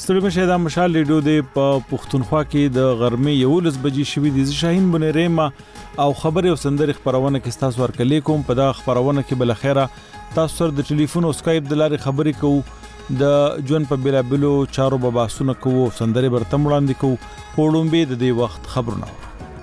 ستړي مشه دا مشال ریډیو د پښتونخوا کې د غرمې 11 بجې شوې د شاهین بنریما او خبري او سندري خبرونه کې تاسو ورکلې کوم په دا خبرونه کې بل خیره تاسو سره د ټلیفون او اسکایپ د لارې خبرې کوو د ژوند په بلابلو چارو باسونه کوو سندري برتم وړاندې کوو پوړم به د دې وخت خبرونه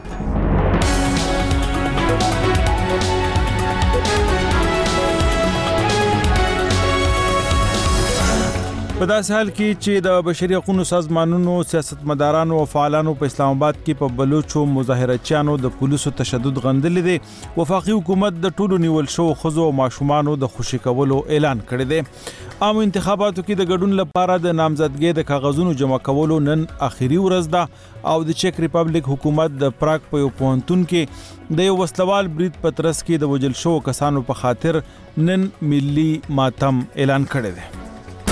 په داسې حال کې چې د بشري حقوقو سازمانونو سیاستمدارانو او فعالانو په اسلام آباد کې په بلوچو مظاهرچیانو د پولیسو تشدد غندلې دي وفاقي حکومت د ټولو نیول شو خزو او ماشومانو د خوشي کولو اعلان کړی دی عام انتخاباتو کې د ګډون لپاره د نامزدګۍ د کاغذونو جمع کولو نن اخیری ورځ ده او د چک ریپبلیک حکومت د پراګ په یو پوهنتون کې د یو وسلوال برید په ترڅ کې د وجل شو کسانو په خاطر نن ملي ماتم اعلان کړی دی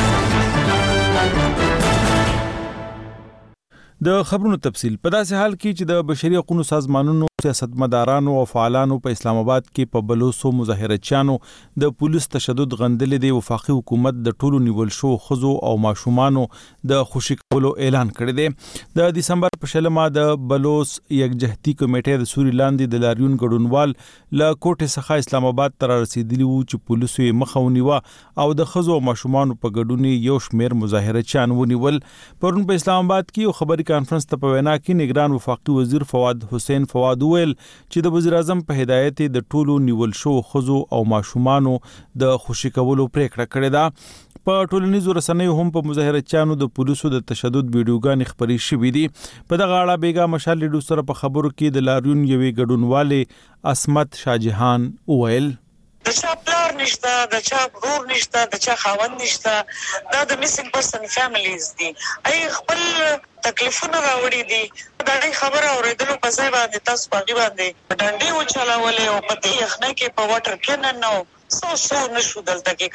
د خبرونو تفصيل په داسې حال کې چې د بشري حقوقو سازمانونو سیاستمدارانو او فعالانو په اسلام آباد کې په بلوچو مظاهرچیانو د پولیس تشدد غندلې دی وفاقي حکومت د ټولو نیول شو خزو او ماشومانو د خوشي کولو اعلان کړی دی د دسمبر په شلمه د بلوچ یکجهتي کمیټې د سوري لاندې د لاریون ګډونوال له کوټه څخه اسلام آباد تر رسیدلی وو چې پولیسو یې مخاونیوه او د خزو او ماشومانو په ګډون یو شمیر مظاهرچیان ونیول پرون په اسلام آباد کې یو خبري کانفرنس ته په وینا کې نگران وفاقي وزیر فواد حسین فواد ویل چې د وزیر اعظم په هدایت د ټولو نیول شو خزو او ماشومانو د خوشي کولو پریکړه کړې ده په ټولنیزو رسنیو هم په مظاهرچیانو د پولیسو د تشدد ویډیوګانې خبري شوې دي په دغه اړه بیګا مشال لیډو سره په خبرو کې د لاریون یوې ګډونوالې اسمت شاجهان ویل د چا پلار نشته د چا ورور نشته د چا خاوند نشته دا د میسنګ پرسن فیملیز دي ای خپل تکلیفونه راوړي دي دا خبره اوریدلو په ځای باندې تاسو باندې ډنډي و چلاولې او په دې یخنه کې په واټر کې نو سو نشو دلته کې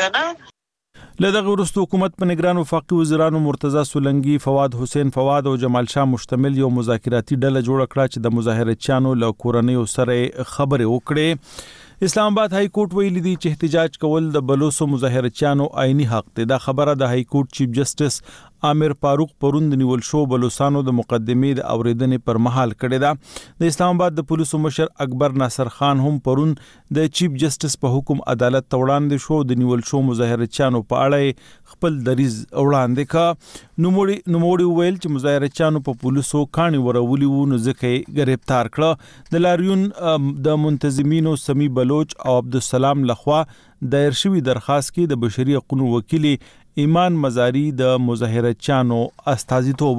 کنه لدغه ورستو حکومت په نگران وفاقي وزیرانو مرتضی سولنګي فواد حسین فواد او جمال شاه مشتمل یو مذاکراتي ډله جوړ کړه چې د مظاهرچیانو له کورنۍ سره خبرې وکړي اسلام آباد های کورټ ویلي دی چې احتجاج کول د بلوچو مظاهرچیانو آئینی حق دی دا خبره د های کورټ چیف جسټس عامر فاروق پروند نیول شو بلوچستانو د مقدمې د اوریدنې پر مهال کړی دا د اسلام آباد د پولیسو مشر اکبر ناصر خان هم پرون د چیف جسټس په حکم عدالت توړاندې شو د نیول شو مظاهرچیانو په اړه خپل دریز وړاندې کا نوموړي ویل چې مظاهرچیانو په پولیسو کاڼي ورولي وو نو ځکه گرفتار کړه د لاریون د منتظمینو سمی بلوچ او عبدالسلام لخوا دایر شوی درخواست کې د بشري حقوقو وکیل ایمان مزاری د مظاهرچیانو استازیتوب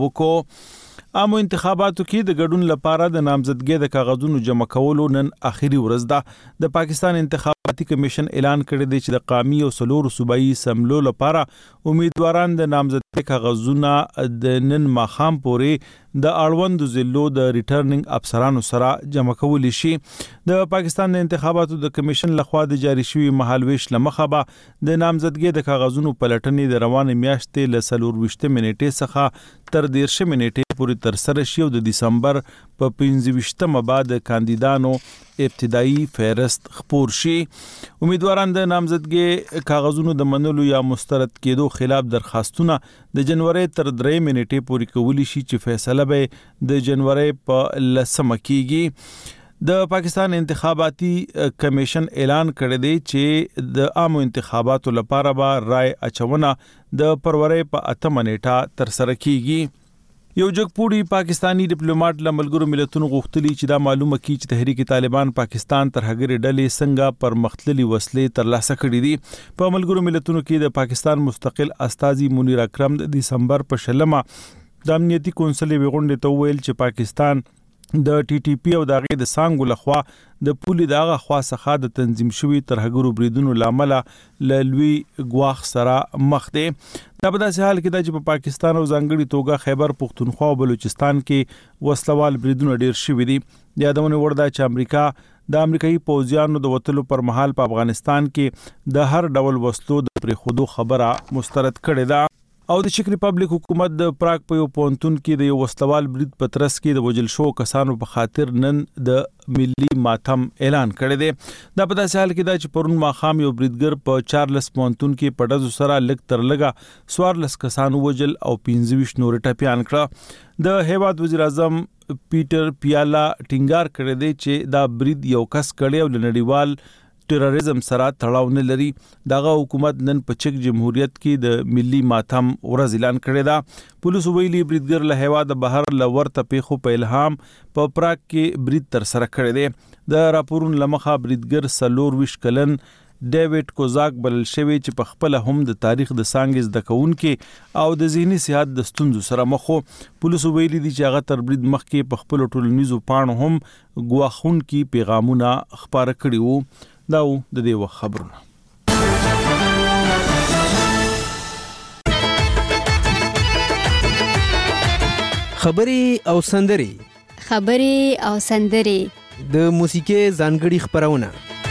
وکړ عامو انتخاباتو کې د ګډون لپاره د نامزدګۍ د کاغذونو جمع کولو نن اخیری ورځ ده د پاکستان انتخاباتي کمیشن اعلان کړی دی چې د قومي او سلور صوبایي سملو لپاره امیدواران د نامزدګۍ کاغذونه د نن ماخام پورې د اړوند ضلعو د ریټرنینګ افسرانو سره جمع کول شي د پاکستان د انتخاباتو د کمیشن لخوا د جاری شوی مهالويش لمخه به د نامزدګۍ د کاغذونو پلټنې د روانې میاشتې ل 24 منټې څخه تر 13 منټې پورې تر سره شي او د دسمبر په 25مه بعد کاندیدانو ابتدایي فهرست خپور شي امیدواران د نامزدګۍ کاغذونو د منلو یا مسترد کېدو خلاف درخواستونه د جنوري تر 3 منټې پورې کولی شي چې فیصله به د جنوري په 10مه کېږي د پاکستان انتخاباتي کمیشن اعلان کړی دی چې د عامو انتخاباتو لپاره به رائے اچونه د فروری په 8 نیټه تر سره کیږي یو جګپوړي پاکستانی ډیپلوماټ له ملګرو ملتونو غوښتلی چې دا معلومه کړي چې تحریک طالبان پاکستان تر هغې ډلې څنګه پر مختلفي وسلې ترلاسه کړې دي په ملګرو ملتونو کې د پاکستان مستقل استازي منیر اکرم د دسمبر په شلمه د امنیتي کونسل غونډې ته ویل چې پاکستان د ټي ټي پی او دغه د سانګو لخوا د پولي دغه خوا څخه د تنظیم شوی ترهګرو بریدونو لامل لوی غواخ سره مخ دی دا په داسې حال کې چې په پاکستان او ځانګړي توګه خیبر پختونخوا او بلوچستان کې وسلوال بریدونه ډیر شوي دي یادونه ورده چې امریکا د امریکایي پوځیانو د وټلو پر مهال په افغانستان کې د هر ډول وسلو د پرېخودو خبره مسترد کړې ده او د چک ریپبلیک حکومت د پراګ په یو پونتون کې د یو وسلوال برید په ترڅ کې د وجل شو کسانو په خاطر نن د ملي ماتم اعلان کړی دی. دا په داسې حال کې دا چې پرون ماښام یو بریدګر په چارلس پونتون کې په ډزو سره لږ تر لږه 14 کسانو وجل او 25 نور ټپیان کړه. د هیواد وزیر اعظم پیټر پیالا ټینګار کړی دی چې دا برید یو کس کړی او نړیوال ټیرریزم سره تړاو نه لري. دغه حکومت نن په چک جمهوریت کې د ملي ماتم ورځ اعلان کړی دا. پولیسو ویلي بریدګر له هیواد بهر لورته پیښو په الهام په پراګ کې برید تر سره کړی دی. د راپورونو لمخه بریدګر 24 کلن ډیوډ کوزاک بلل شوی چې په خپل هم د تاریخ د څانګې زده کوونکي او د ذهني صحت د ستونزو سره مخ وو. پولیسو ویلي دي چې هغه تر برید مخکې په خپل ټولنیزو پاڼو هم ګواښونکي پیغامونه خپاره کړي وو. دا د دې وخت خبرونه. خبري او سندري د موسیقي ځانګړي خبرونه.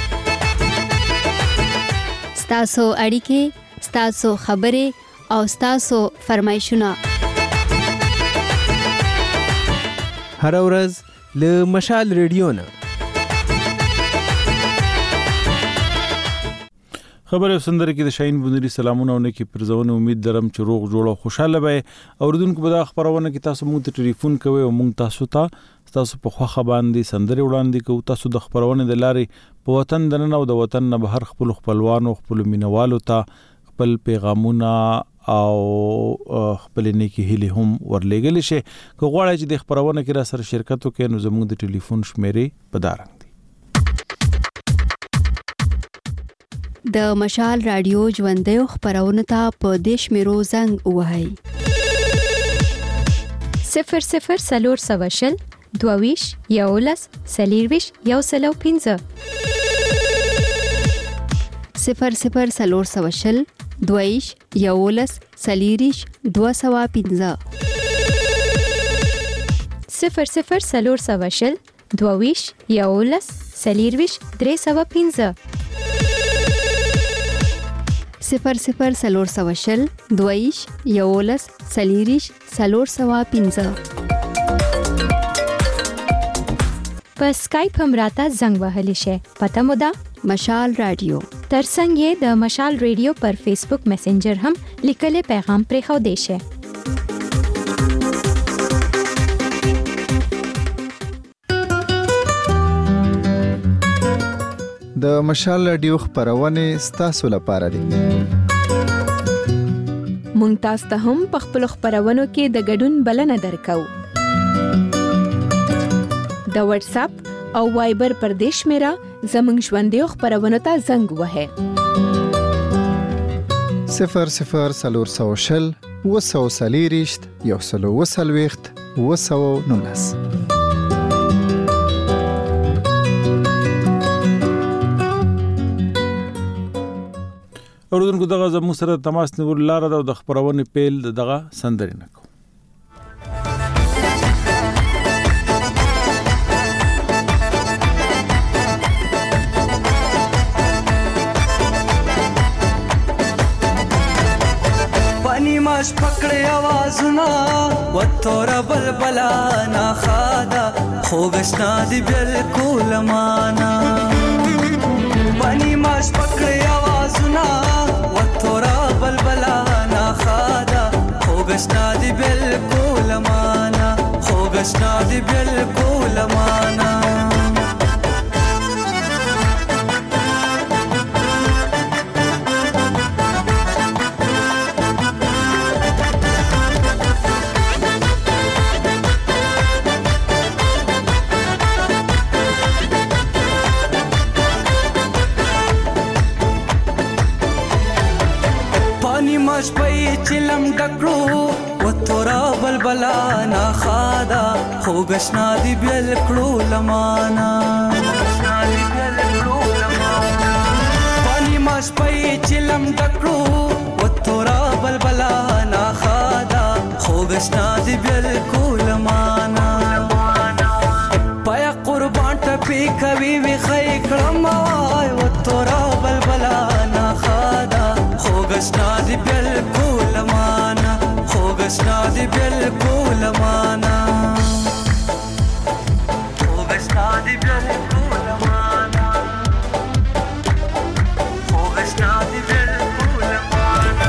ستاسو اړیکې، ستاسو خبرې او ستاسو فرمایشونه هر ورځ له مشال ریډیو نه. خبر او سندره کې د شاهین بونری سلامونه او نیکی پرزونه. امید درم چې روغ جوړ او خوشاله وي. اوردونکو به دا خبرونه کې تاسو مونږ ته ټلیفون کوئ او مونږ تاسو په خوخه باندې سندره وړاندې کوو. تاسو د خبرونه د لارې په وطن دننه او د وطن نه بهر خپل خپلوانو خپل مینوالو ته خپل پیغامونه او خپل نیکی هیله هم ورلېګل شي. که غواړئ چې د خبرونه کې را سره شرکت وکړئ نو زموږ د ټلیفون شمیرې په دارنګ د مشال رادیو ژوندۍ خبرونه ته په دیش میرو زنګ وهاي 00 22 یولس سلیرویش یو سلو 15 00 22 یولس سلیریش 215 00 22 یولس سلیرویش 315 00 22 یولس سلیریش 315 په سکایپ هم راته زنګ وهلی شي. پته مو ده مشال رادیو. ترڅنګ یې د مشال ریډیو پر فیسبوک میسنجر هم لیکلي پیغام پرې خو دی شي. د مشال رادیو خبرونه ستاسو لپاره دي. مونږ تاسو ته هم په خپل خبرونو کې د ګډون بلنه درکو. د واتس اپ او وایبر پر دیش میرا زمنګ ژوندۍ خبرونه ته زنګ وهه 00 240 119 اوردونکو دغه زموږ سره تماس نیول لاره ده او د خبرونه پیل دغه سندرې نه کوو. پانی ماش پکړې आवाजونه وتور بلبلا نا خادا خوګشنا دی بالکل معنا پانی ماش پکړې आवाजونه وتور بلبلا نا خادا خوګشنا دی بالکل معنا خوګشنا دی بالکل معنا ماش پای چلم ډکړو وتورا بلبلا نا خادا خوګشنا دی بالکل لمانا پانی ماش پای چلم ډکړو وتورا بلبلا نا خادا خوګشنا دی بالکل لمانا پای قربان ټپی کوي وی خې کړم وای وتورا بلبلا نا خادا خوګشنا دی بالکل معنا خوګشنا دی بالکل معنا خوګشنا دی بالکل معنا خوګشنا دی بالکل معنا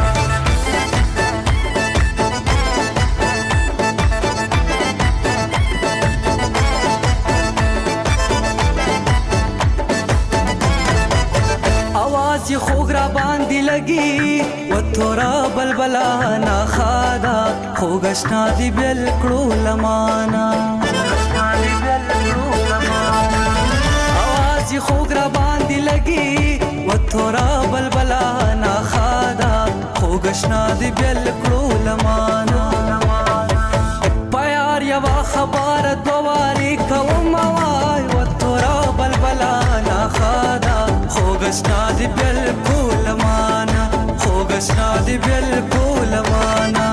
आवाज ये खोगरा बांधी लगी वो थोड़ा बलबला ना खादा खोगशना दी बिल्कुल लमाना आवाज ये खोगरा बांधी लगी वो थोड़ा बलबला ना खादा खोगशना दी बिल्कुल लमाना प्यार यवा खबर दोवारी कवमावाय वो थोड़ा बलबला ना खादा خوگشنا دی بالکل معنا خوگشنا دی بالکل معنا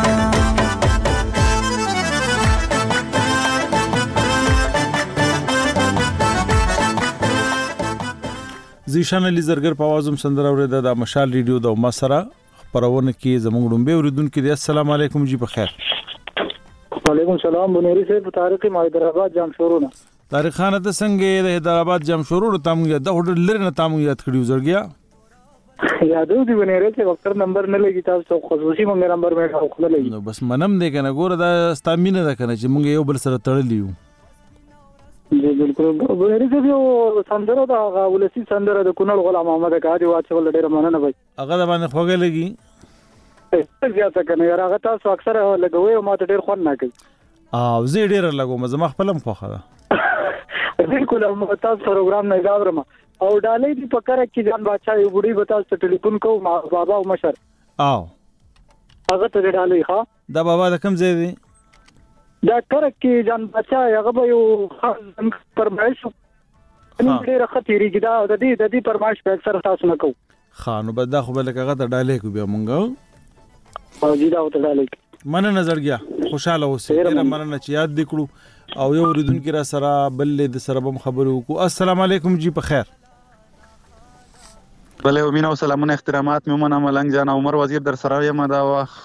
زیشان علی زرګر په आवाज هم سندره اوریده د مشال ریډیو د ما سره خبرونه کې زموږ ډومبه اوریدونکو دي السلام علیکم جی بخیر وعلیکم السلام بنوري صاحب تاریخي حیدرآباد جام شورونه طارق خان ته څنګه د حیدرآباد جام شروع تام یاد د هډر لري نه تام یاد کړیو زړګیا یادو دی ونیره چې وخت نمبر نه لګی تاسو خصوصي مونږ نمبر مې خو نه لګی نو بس منم دی کنه ګوره دا ستامینه ده کنه چې مونږ یو بل سره تړلیو جی بالکل ونیره چې یو سندره دا ولسی سندره د کونړ غلام محمد قادی واچول ډیر مننه وای هغه د باندې خوګه لګي زیاته کنه یاره هغه تاسو اکثر لګوي او ماته ډیر خوند نه کوي او زه ډیر لګوم زما خپلم خوخه ده بالکل تاسو پروګرام نه غاورم او ډالې دی پکره کې ځان بادشاہ یو بډی به تاسو ټلیفون کو بابا او مشر او هغه ته ډالې ښا دا بابا د کوم ځای دی دا کړه کې ځان بادشاہ هغه به یو پرمایش ډیره خطرېږي دا د دې پرمایش په اکثر تاسو نه کو خانو بد دا خو بل هغه ته ډالې کو بیا مونږ او جی دا ته ډالې من نظر گیا خوشاله اوسې ډیر مننه چې یاد دکړو او یو ریدونکو را سره بل د سره بم خبرو کو السلام علیکم جی په خیر بله امین او سلامونه احترامات میمنه ملنګ جان عمر وزیر در سره یم دا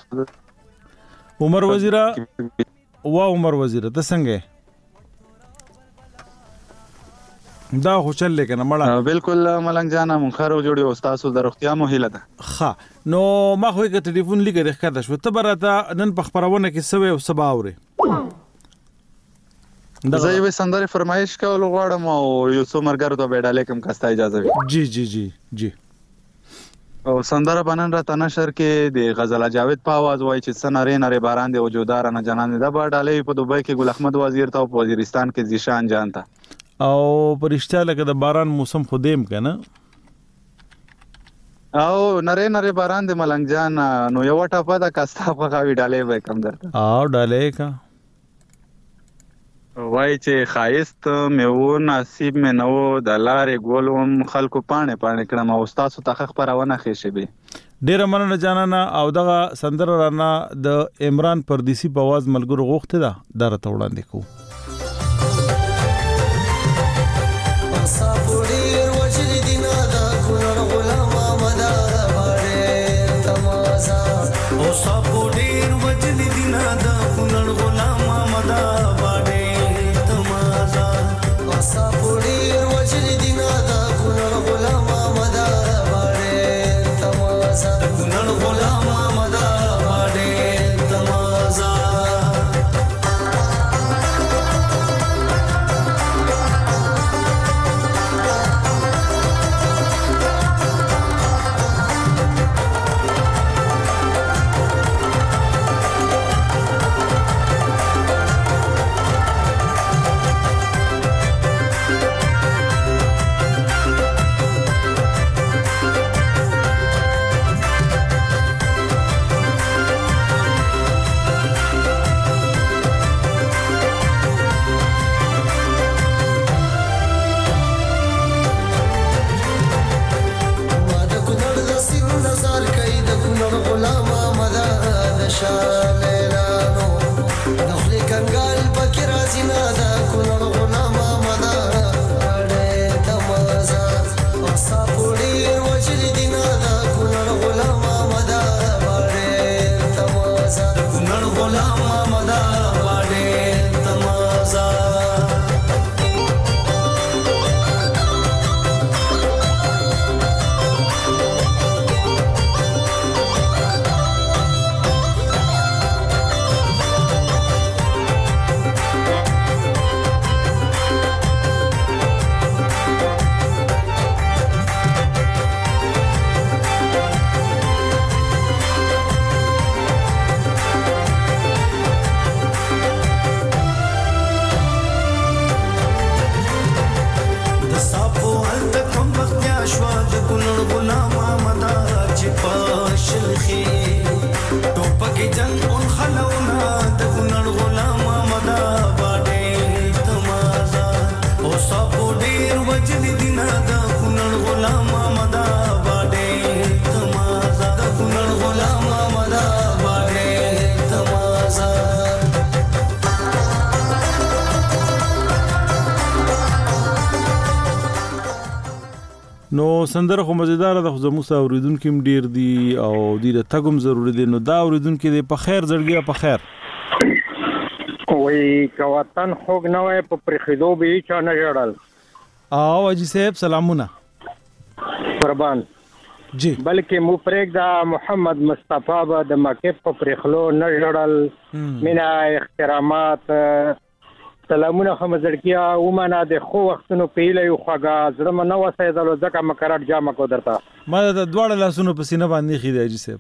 عمر وزیر عمر وزیر ته څنګه دا خوشل لیکنه مړه بالکل ملنګ جان مون خارو جوړي او تاسو د روغتیا مو هیله ده ها نو ما خو کې ټلیفون لیکه راخته شو ته براته نن په خبرونه کې سوي او سبا اوري زه یو سندره فرمایش کول غواړم او یو څو مرګرو ته بیډاله کوم کاسته اجازه وي جی جی جی جی او سندره بنن را تنشر کې د غزل جاوید په आवाज وای چې سناره نره باران دی وجودار نه جنان دا بیډاله په دوبۍ کې ګل احمد وزیر ته په وزیرستان کې زیشان جانتا او پرشتہ لکه د باران موسم خودیم کنه او نره باران دی ملنګ جان نو یو ټاپه دا کاسته په غاوی ډاله به کم درته او ډاله کا وای چې خایست میو نصیب مې نو د لارې ګولوم خلکو پانه کړم او تاسو ته خبرونه خېشي به ډیر مننه جانانا او دغه سندره رانا د عمران پردیسی په आवाज ملګرو غوښته ده درته وړاندې کو نو سندره خو مزیدار ده، خو زموږ سره اوریدونکي هم ډیر دي او دوی ته تګ هم ضروري دی. نو دا اوریدونکي دی په خیر زړګیه په خیر وای که وطن خوږ نه وای په پرېښودو به یې چا نه ژړل. او حاجي صاحب سلامونه قربان جی. بلکې مو پرېږده محمد مصطفی به د مکې په پرېښلو نه ژړل. مینه احترامات سلامونه خو مزړګیا ومنه د خو وختونو په هیله یو خوږه زړه مې نه وسېدلو ځکه مې کرار جامه کو درته ما د دواړه لاسونو په سینه باندې خېدی حاجي صاحب.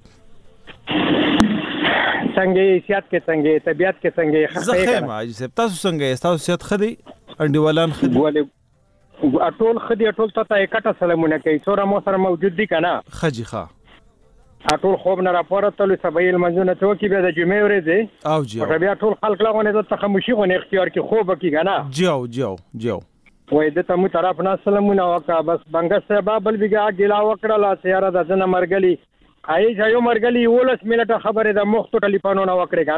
څنګه صحت کې څنګه طبيعت کې څنګه زه ښه حاجي صاحب تاسو څنګه تاسو صحت ښه دی انډیوالان ښه دي ټول ښه دي ټول ته یې سلامونه کوي څوره مو سره موجود دي کنه ښه جی ښه ټول خوب نه راپورته لې سبایل منځونه ته کې به د جمعې ورځې او جی او بیا ټول خلک لاغونه د خاموشي غو اختیار کې خوب کې کنه جاو وای د تمو طرف نه سلامونه وکا بس بنګ صاحب بل بیګه ګلا وکړه سیاره د جن مرګلی آی ځایو مرګلی ولس منټه خبره د مخ ټلیفون نه وکړه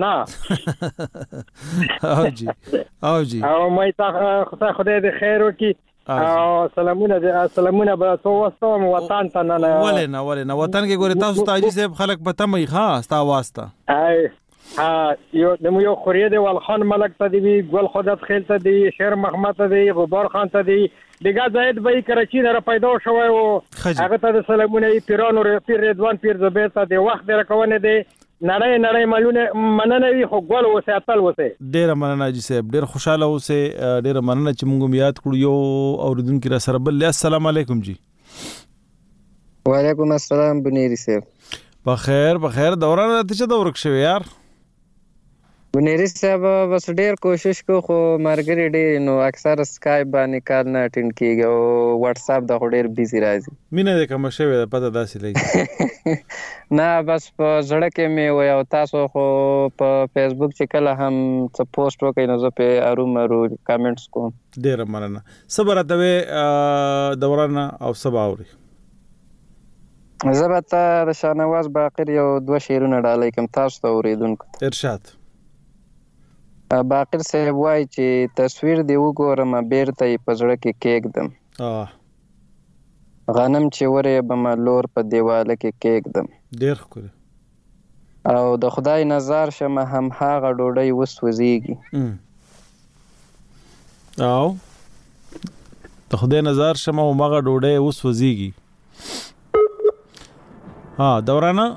کنه او جی او مې تا خدای دې خیر وکي سلامونه به تو واستوم وطن ته نه ولې وطن کې ګورې تاسو ته حاجي صاحب خلک په تمه ښه ستا واسطه یو د یو خوري دی والخان ملک ته دی ګل خدات خیل ته دی شیر محمد ته دی غبار خان ته دی دغه زید به کراچي نه پیدا شوی او هغه ته سلامونه پیرانو پیر رضوان پیر زبیر ته دی وخت درکونه دی نړۍ مالونه مننه وي خو ګل اوسه اتل اوسه. ډیر مننه حاجي صاحب ډیر خوشاله اوسه ډیر مننه چې موږ یاد کړو یو اوریدونکو را سره بل. السلام علیکم جی. وعلیکم السلام بنيري صاحب. بخیر دوران ته څه دورک شوی یار بنيري صاحب بس ډیر کوشش کو خو مرګري ډیر نو اکثر اسکایپ باندې کار نه اټینډ کیږي او واتس اپ د ډیر بیزی راځي. مینه د کوم شوی پته داسې لګي نه بس په زړه کې مې وای او تاسو خو په فیسبوک چې کله هم څه پوسټ وکړئ نو زه په ارو کامنټس کوم. ډیر مننه صبر ته دوران او سبا اوري زبته د شاهنواز باقر یو 2 شعرونه ډالای کوم تاسو ته اوریدونکو. ارشاد. باقر صاحب وای چې تصویر دی وګورم بیرته په زړه کې کېږدم غنم چې ورې به ما لور په دیواله کې کېږدم. ډیر ښکلی او د خدای نظر شمه هم هغه ډوډۍ وسوځيږي او د خدای نظر شمه هم هغه ډوډۍ وسوځيږي. دورانه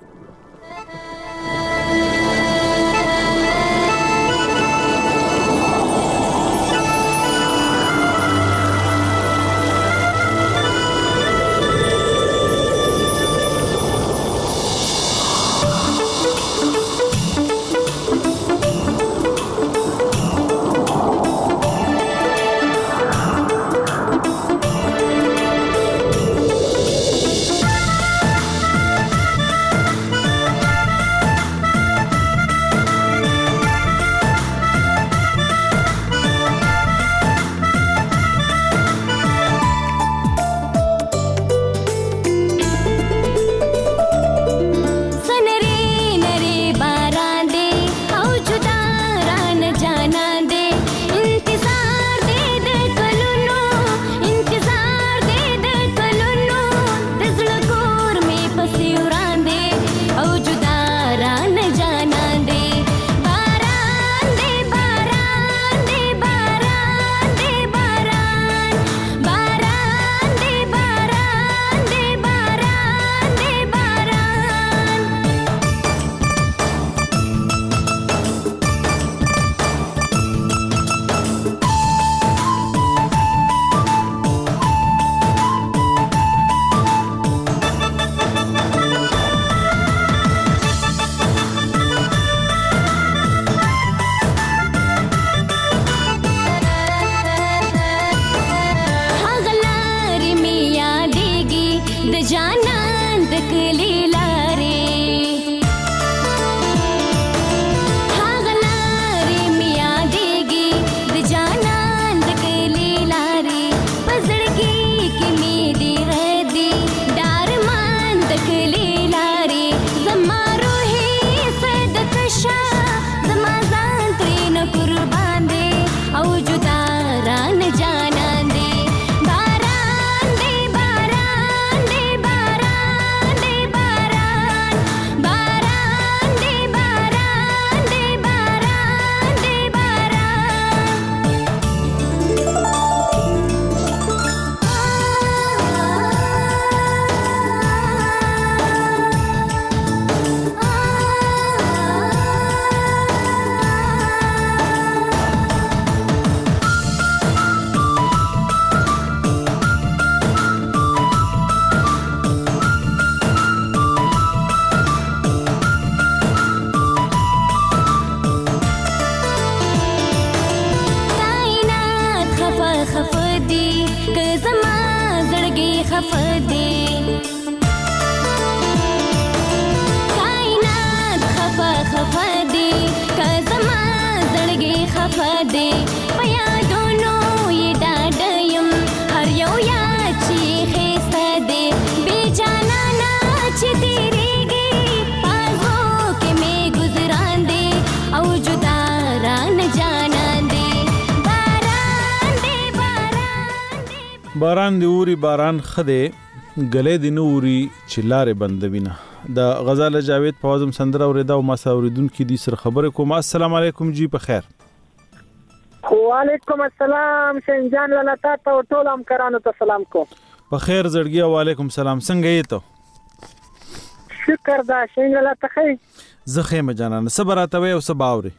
خفدي کائنات خفدي کزما زړګي خفدي پیا دونو یې ډاډیم هر یو یا چې خسته دي بے جانا نا چې تیریږي پازو کې مې گزاران دي او جدا ران جانا دي باران دی اوري باران خده گله دی نوري چلاره بندوینه د غزاله جاوید پوازم سندره اوریدا او ما ساوریدون کی دي سر خبره کوم. السلام علیکم جی په خیر. وعلیکم السلام شنجان ولتا ته ټول همکارانو ته سلام کو. په خیر زړګي وعلیکم سلام څنګه یې ته؟ شکر دا شنجان ولتا خې زخه مجانانه صبراته وي او سباوري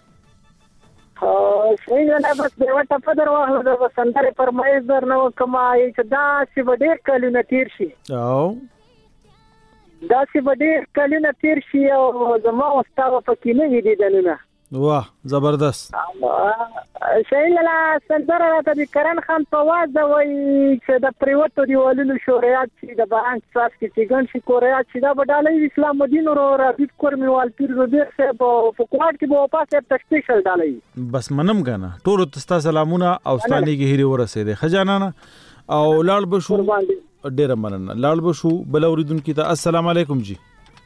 شنجان بس دیو ته پدر واخله د سندره پرمایز در نو کما چې دا چې وډیر کلونه تیر شي او دا چې وډیر کلونه تیر شي او زما واستاو پکې نه ویدي دنه واه زبردست شایله سندره راته د کرن خان په واز وای چې د پریوتو دیوالونو شوریات چې د باران څاڅ کې څنګه شي کوریات چې دا بدالې اسلام مدین ورو رابط کورموال پیر زبیر صاحب په کوټ کې په پاسه تشکیل ډالې بس منم غانا ټول تاسو سلامونه او ستاني کې هری ورسېده خجانانه او لاړ بشو ډیر مننه لاړ بشو بل اوریدونکو ته السلام علیکم جی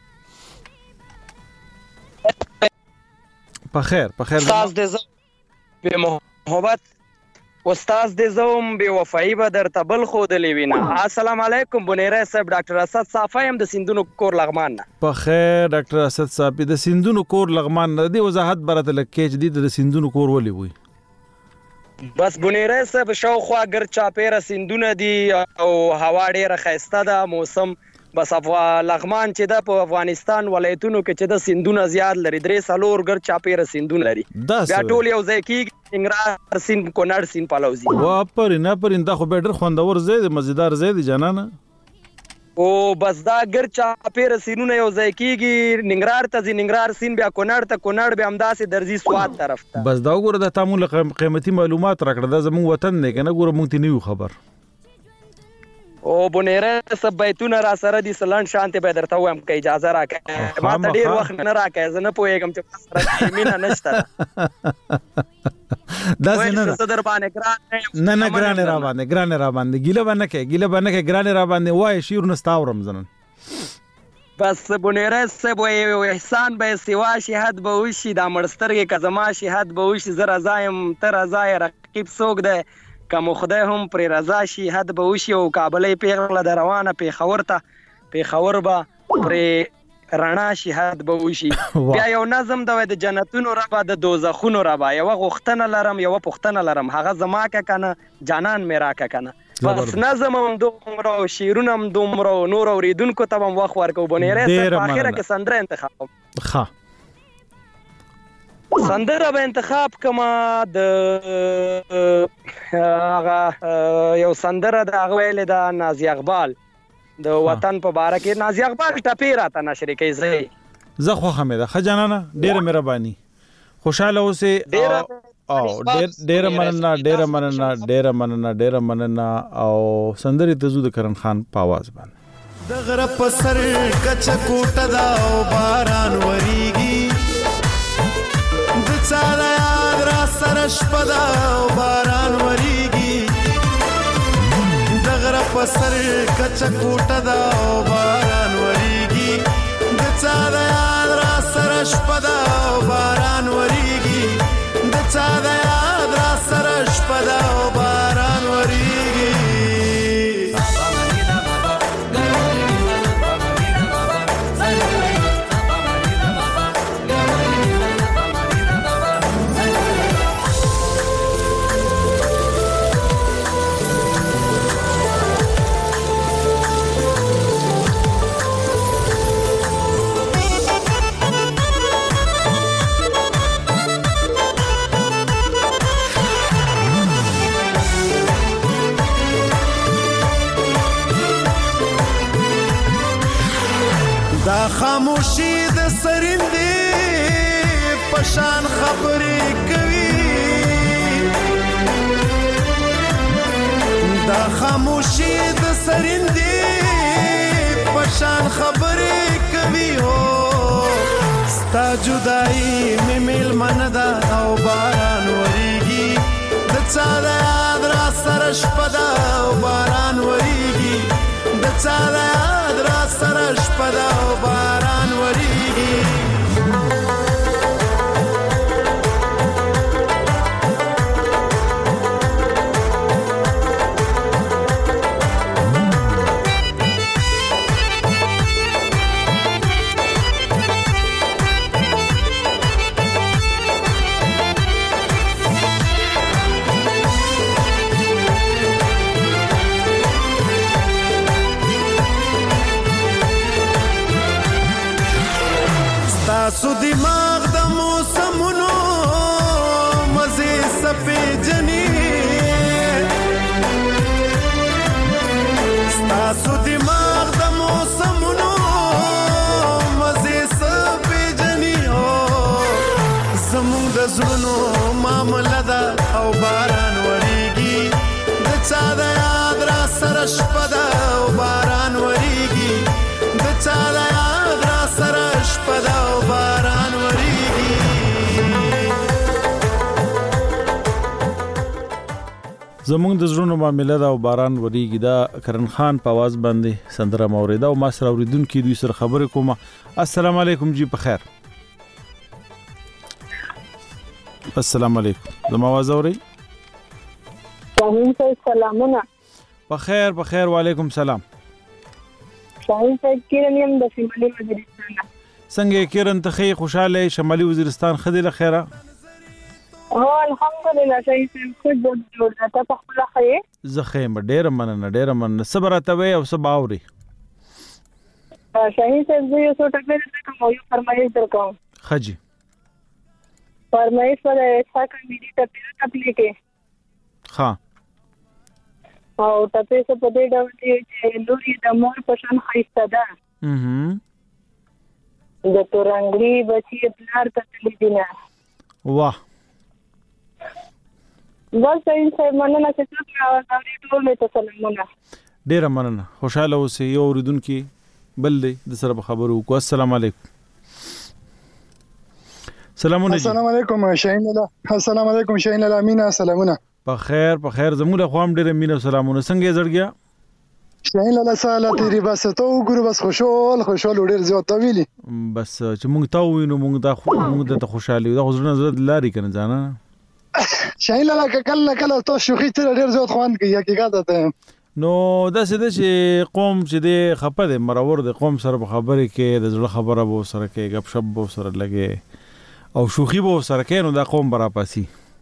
په خیر استاد دې زو به محبت استاد دې زوم به وفای به در تبل خود لیوینا. السلام علیکم بنیره صاحب ډاکټر اسد صافی هم د سیندونو کور لغمان نه. په خیر ډاکټر اسد صاحب د سیندونو کور لغمان نه دی وضاحت برته لکه چې د سیندونو کور ولې وي. بس بنیره صاحب شاوخوا ګر چاپیره سیندونه دي او هوا ډیره خسته ده موسم بس لغمان چې د په افغانستان ولایتونو کې چې د سیندونه زیات لري درې سالور ګر چاپیره سیندونه لري بیا ټول یو ځای کې ننګرهار سیند کونړ سیند پلوزي وا پرنده خو به ډېر خوندور ځای دی مزیدار ځای دی جانانه او بس دا ګر چاپیره سیندونه یو ځای کېږي ننګرهار ته ځي ننګرهار سیند بیا کونړ ته کونړ بیا همداسې درځي سوات طرف ته بس دا وګوره د تاسو قیمتي معلومات راکړه دا زموږ وطن دی کنه ګوره مونږ ته نیو خبر او بنیره سب بیتونه را سره دي سلند شانته به درته وایم که اجازه راکړه ما ته ډیر وخت نه راکړه زه نه پوهیږم چې سره مینه نشته دا څنګه صدر باندې نه ګرانه را باندې ګیله باندې کې ګرانه را باندې وای شیر نستاورم زنن بس بنیره سب احسان به سیوا شهادت به وشي دا مرسترګه کزما شهادت به وشي زرا زایم تر زای رقیب سوق ده کوم خدای هم پر رضا شي حد به وشي او کابلې پیغله د روانه پیښور ته پیښور به پر رڼا شي حد به وشي بیا یو نظم د جنتونو ربا د دوزخونو ربا یو غختنه لرم یو پختنه لرم هغه زما کا کنه جانان میرا کا کنه بس نظم هم دومره شیرونه هم دومره نور اوریدونکو ته هم وخت ورکو بنیره په اخره کې سندره انتخاب ښه سندره به انتخاب کما د هغه یو سندره د هغه ویل د نازي اقبال د وطن په باره کې نازي اقبال ټپی راته نشر کوي زه خو حمید خجانانه ډیره مهرباني خوشاله اوسه او ډیره مننه او سندره ته زو د کرن خان په आवाज باندې د غره په سر کچ کوټه دا او باران وریږي د چاره یاد را سره شپه دا او باران وریږي د غره په سر کچ کوټه دا او باران وریږي د چاره یاد را سره شپه دا او باران وریږي د چاره یاد را سره شپه دا او باران وریږي دا خاموشي د سرندې پشان خبرې کوي دا خاموشي د سرندې پشان خبرې کوي هو ستا جدائی می میلمن ده او باران وریږي د چا د یاد را سره شپه ده او باران وریږي د چا د یاد را سره شپه ده او باران وریږي تاسو دماغ د موسمونو مزه سپېجنې تاسو دماغ د موسمونو مزه سپېجنې زموږ د زړونو معامله ده او باران وریږي د چا د یاد را سره شپه ده او باران وریږي د چا د یاد را سره شپه ده او باران وریږي زمونږ د زړونو معامله ده او باران وریږي دا کرن خان په आवाज باندې سندره موریده او ما سره اوریدونکو دوی سره خبرې کوم. السلام علیکم جی په خیر. السلام علیکم زما आवाज اوري؟ شاهین صاحب سلامونه. په خیر وعلیکم سلام. شاهین صاحب کیرن یم د شمالي وزیرستان. څنګه کیرن ته خې خوشاله شمالي وزیرستان خدي له خیره؟ الحمدلله شاهین صاحب خود جوړ ده په خپل خې زخه ډېر مننه صبر اتوي او سباوري. شاهین صاحب زه یو څه ټکر کوم یو فرمایش درکوم. خجی فرمایش پر اسحاق میری تپلی کې ها او تاسو په دې ډول چې لوري د مور په شان خایسته ده د تورنګړي بچي پلار ته تللی دي نه واه بس صحیح مننه چې تاسو راوړی ټول ته سلامونه. ډیر مننه خوشاله اوسئ. یو اوریدونکو بل دی د سره خبرو کو. السلام علیکم. سلامونه. السلام علیکم شاهین الله. السلام علیکم شاهین الله امینه سلامونه. په خیر زموږ له خوام ډیر مینه سلامونه. څنګه زړګیا شاهین الله سالا تیری بس ته وګورو بس خوشحال ډیر زیات ویلي بس چې موږ ته وینو موږ د خوشحالي د غوړنه زړه لاري کنه ځانا شاهین الله کله تو شوخی تر ډیر زیات خوان کوي حقیقت ته نو دا څه چې قوم چې د خپه د مرور د قوم سره خبرې کې د زړه خبره وو سره کې غب شپ وو سره لګي او شوخی وو سره کې نو دا قوم برا پاسي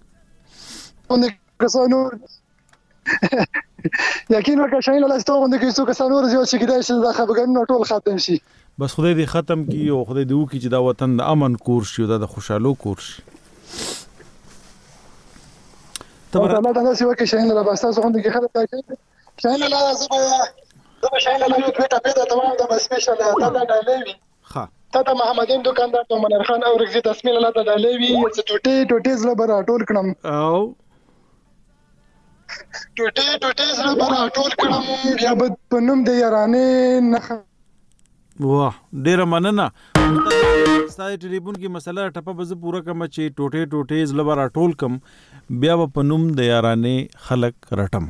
کسانو یقین وکړه شاهین الله ستوغند کې څو کسانو ورځي چې کېدای شي دا خبرګان ټول ختم شي. بس خدای دې ختم کړي او خدای دې وکړي چې دا وطن د امن کور شي او د خوشحالو کور شي. تبر الله تعالی سي وکړي شاهین الله بس تاسو غوند کې خلک راځي شاهین الله زه شاهین الله یو ټویټ اپډیټ تمام د سپیشل تا دا ډالېوي ها تا محمدین دکاندار ته منر خان او رغزي تسمیل الله ته ډالېوي چې ټوټې زله بر ټول کړم او ټوټې زړه بر ټول کړم بیا به په نوم د یارانې نه واه ډیره مننه. ستاسو ټلیفون کې مسله ټپه به زه پوره کوم چې ټوټې زړه بر ټول کم بیا به په نوم د یارانې خلک رټم.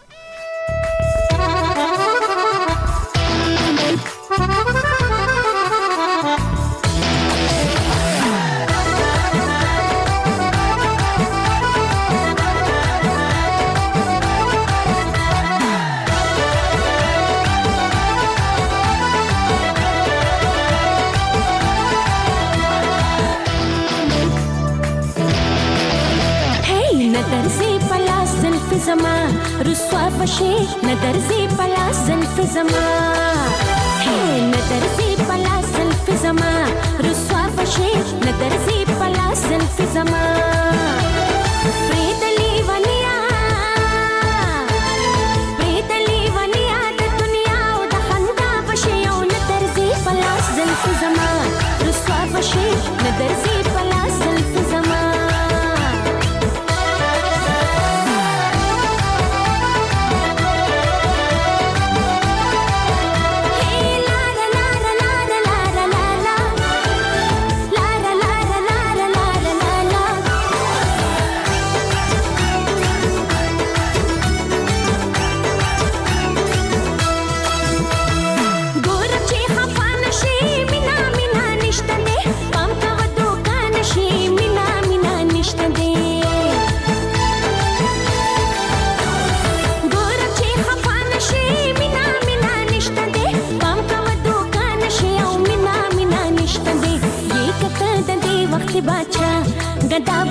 زما رسوا بشي ندرزي پلا زلف زما هي ندرزي پلا زلف زما رسوا بشي ندرزي پلا زلف زما پریدلی ونیا د دنیا او د خندا بشي او ندرزي پلا زلف زما رسوا بشي ندرزي پلا زلف زما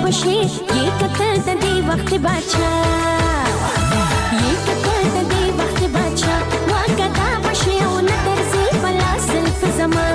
بشي یہ کتل د دې وخت بچا یہ کتل د دې وخت بچا وکدا بشي او نترسي بلا سلف زمان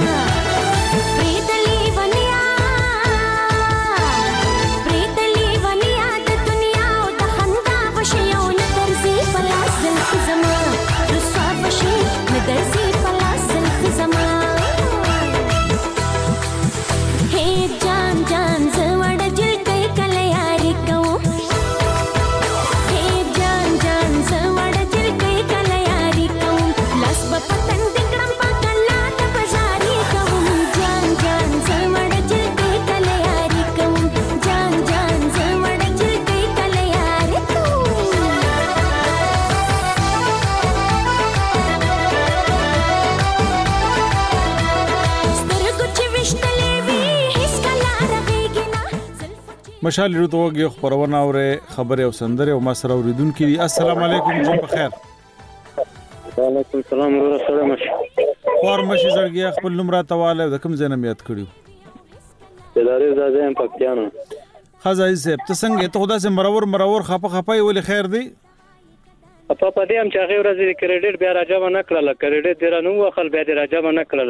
مشال ریډیو ته وګورئ خبرونه اوره خبره او سندره او ما سره اوریدونکو دي السلام علیکم جی په خیر وعلیکم السلام ورور سره مش فارمشي زړګي خپل نمبر تواله د کوم ځای نه یاد کړیو دلاري زاده پکتیانو خزای صاحب ته څنګه ته خدا سي مرور خپه ویل خیر دی په دې هم چې هغه ورځ کریډټ بیا راځم نه کړل کریډټ دې رانو وخل بیا دې راځم نه کړل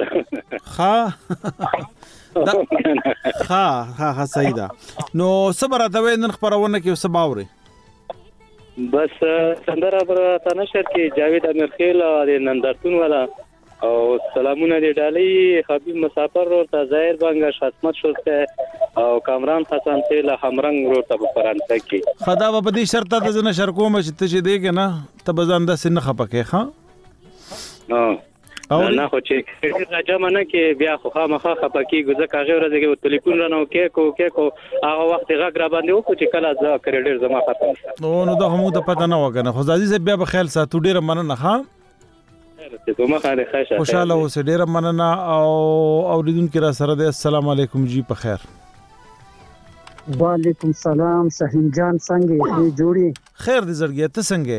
ها صحیح ده نو صبر ته وینن خبرونه کې صباوري بس سندره پر تنشر کې جاوید امرخیل او نندرتون والا او سلامونه دې ډالۍ حبیب مسافر او ظاهر بنگا شاتمت شوسته او کامران حسن تل همرنګ ورته په فرانسه کې خدا په دې شرط د زنه شرکو مې چې دې کې نه تبزان د سن خپکه ها او نه خو چې راځم نه کې بیا خو خامخا خپکی ګزه کاغه ورځ کې ټلیفون رانو کې کو هغه وخت غږ را باندې وکړي چې کله ځا کریډر زما ختم نو دا هم د پته نه وګنه خو عزیز بیا په خیال ساتو ډیر مننه ها خوشاله اوسه ډیر مننه او اوریدونکو را سره د السلام علیکم جی په خیر وعلیکم السلام سهیم جان څنګه یې جوړي خیر دې زړګي ته څنګه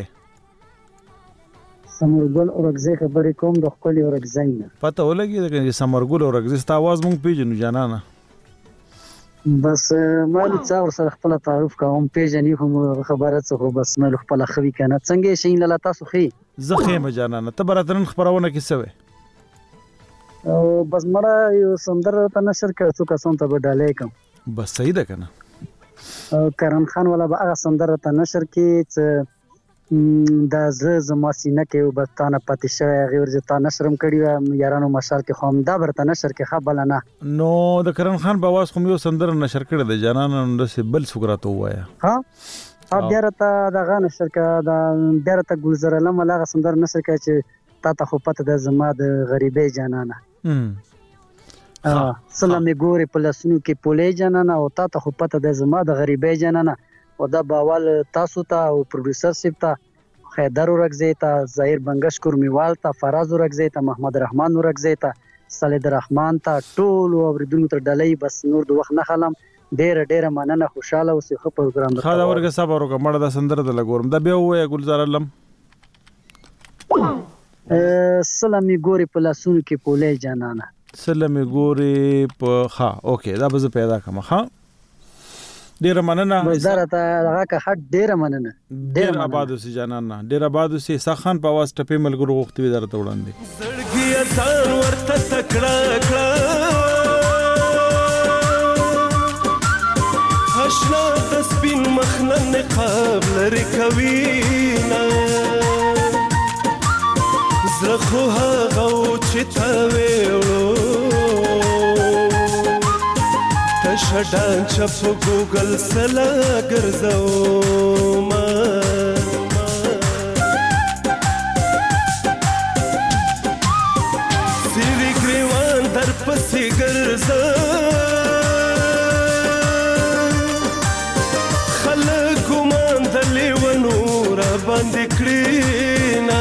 سمرګل اورګزې خبرې کوم د خپل اورګزې نه پته ولګي د سمرګل اورګزې ست आवाज مونږ پیژنو جانانه بس مال څاور سره خپل تعارف کوم پیژنې هم خبره څه خو بس مل خپل خوي کنه څنګه شي لاله تاسو خي زخه مجانانه ته براترن خبرونه کې سوي او بس مړه یو سندر ته نشر کړو کسان ته بدالې کوم بس صحیح ده کنه کرم خان ولا به هغه سندر ته نشر کې دا زما سینه کې وبستانه پاتې شوی غیر ځتا نشرم کړی یارانو مشال کې خام دا برته نشر کې خبل نه نو د کرم خان په आवाज خو یو سندر نشر کړی د جانان نو بل سګراته وایا ها بیا رته دغه نشر کې دا بیا رته ګلزر علم هغه سندر نشر کې چې تا ته خو پته د زما د غریبې جانانه سلامې ګوري په لاسونو کې پولې جانانه او تا ته خو پته د زما د غریبې جانانه او دا باول تاسو ته او پروډوسر سیب ته خیدر ورګزې ته ظاهر بنگش کورمیوال ته فراز ورګزې ته محمد رحمان ورګزې ته صالح رحمان ته ټول اوریدونکو ته ډالۍ بس نور د وخت نه خلم ډېر مننه خوشاله اوسې خو پروګرام ده خا دا ورګه صبر وکړه مړه د سندره د لګورم دا بیا وې ګلزار علم سلامې ګوري په لاسونو کې پولې جانانه سلامې ګوري په ها اوکې دا به پیدا کوم ها ډیر مننه وزارت هغه که حد ډیر مننه ډیر آباد اوسې جانانه ډیر آباد اوسې سخان په واس ټپې ملګرو غوښتي درته وړاندې زړګي اثر ورته تکړه کړه حشنا د سپین مخنه نقاب لري کوي نه زړه خو هغه چې تا وېړو شډان چپ ګوګل سلا ګرځو ما سری ګریوان در پسې ګرځو خلک ګمان د لیونو را باندې کړینا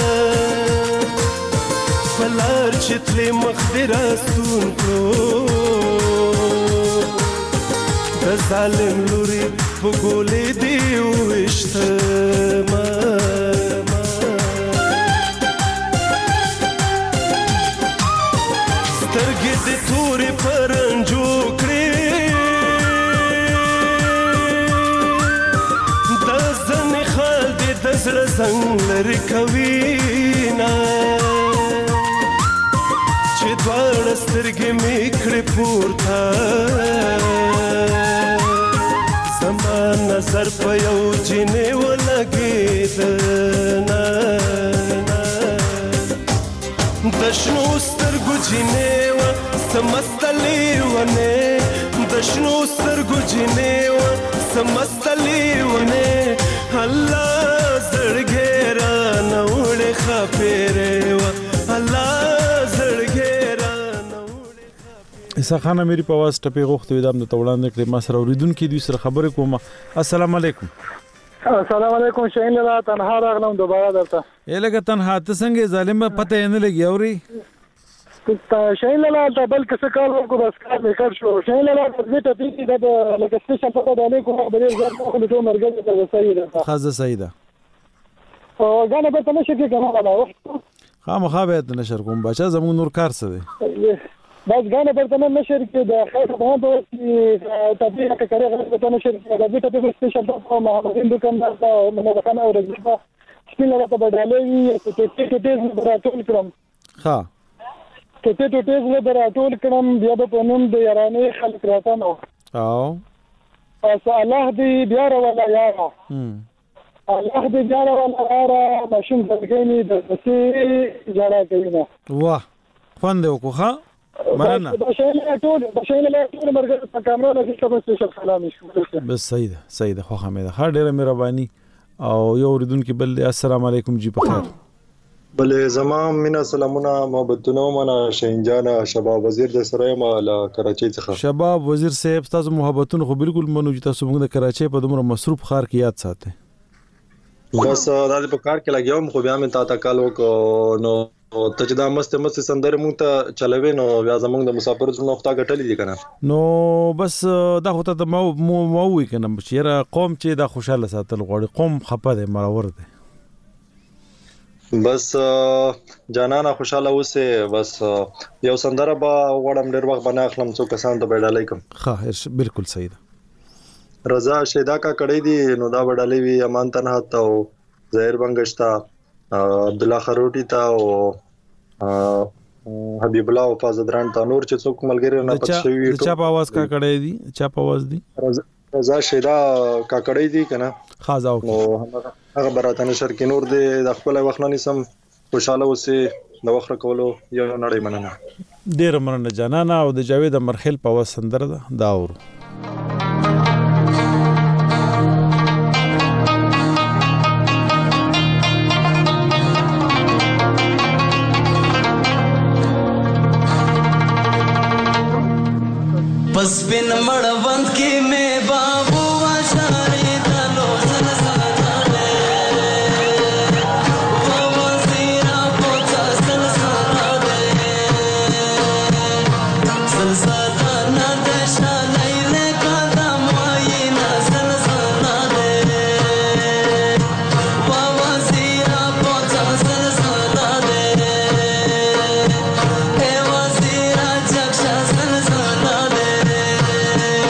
بلار چې تلې مخ دې راستون کړو ظالم لوري بګولې دی وشته ما سترګې دې تورې پرنجو کړې سړه زنګ لري کوي نه چې دواړه سترګې مې کړې پورته زما نظر په یو جینې ولګېد نه د شنو سترګو جینې وه سمسته لیونې د شنو سترګو جینې وه سمسته لیونې الله زړګې رانه وړې ښاپېرې وه الله زړګې عیسی خان اميري په واس ټپي غوښتي وي د وړاندې کړې ما سره اوریدونکو دوی سره خبرې کوم. السلام علیکم. السلام علیکم. شاهین لاله تنها راغلم دوباره درته. لکه تنها ته څنګه ظالم پته نه لګي اوري شاهین لاله ته بل څه کار وکړو بس کار مې کړ شو. شاهین لاله د دې ټپي د لکه سپیشل په دې کوم خبرې زړه خو له ټول مرګ ته سیده خازه سیده او غانه به تنه شي کې کومه ولا خامخا به نشر کوم بچا زمون نور کار څه دی بس غانه به تنه نشر کې د خیر په وخت کې تطبیق کوي غیر به تنه نشر کې د دې ټپي سپیشل په محمدین دکاندار ته منځخانه او رجبه سپین لاله په ډالې ته ټیټ براتول کړم ها ټیټ نه براتول کړم بیا په نوم د یارانې خلک راته نو او الله دې بیا ولا یاره الله دې بیا ولا یاره ماشوم زګېنی د څه جوړه کوي نو واه خوند وکړه مننه بشاله ټول مرګ په کیمرا لګي څه سپیشل سلام شو بس سیده خو حمید خا ډیره مهرباني او یو اوریدونکو بل السلام علیکم جی په خیر بل زمام مینا سلامونه محبتونه منا شینجان شباب وزیر د سره مال کراچۍ څخه شباب وزیر صاحب تاسو محبتونه خو بالکل منو چې تاسو موږ د کراچۍ په دومره مصروف خار کې یاد ساتئ بس دا په کار کې لګیاو خو بیا مې تا کالو کو نو ته چې دا مست سندره مونږ ته چلوي نو بیا زمونږ د مسافر څخه وخت غټلې دي کنه نو بس دا هوته د مو وی کنه چې قوم چې دا خوشاله ساتل غواړي قوم خپه دي مرور دي بس جانانا خوشاله اوسه بس یو سندره با وړم ډیر وخت بنا اخلم څو کسان ته بیډالای کوم ها بالکل صحیح ده رضا شیدا کا کړی دي نو دا بیډالای وی امان تنها ته ظاهر بنگشتا عبد الله خروټی تا او حبیب الله او فازدران تا نور چې څوک ملګری نه پات شوی چا په आवाज کا کړی دي چا په आवाज دي رضا شیدا کا کړی دي کنه خازاو نو هغه براتن شر کې نور دې د خپل وخت نه سم خوشاله اوسه د وخت کولو یو نړۍ مننه ډیر مننه جانانا او د جاوید مرخل په وسندره دا اور बस बिन मड़वंत की में बाबू आशारी दलो सलसला दे वो वजीरा पोचा सलसला दे सलसला न देशा नैले कदम आई न सलसला दे वो वजीरा पोचा सलसला दे ए वजीरा जक्षा सलसला दे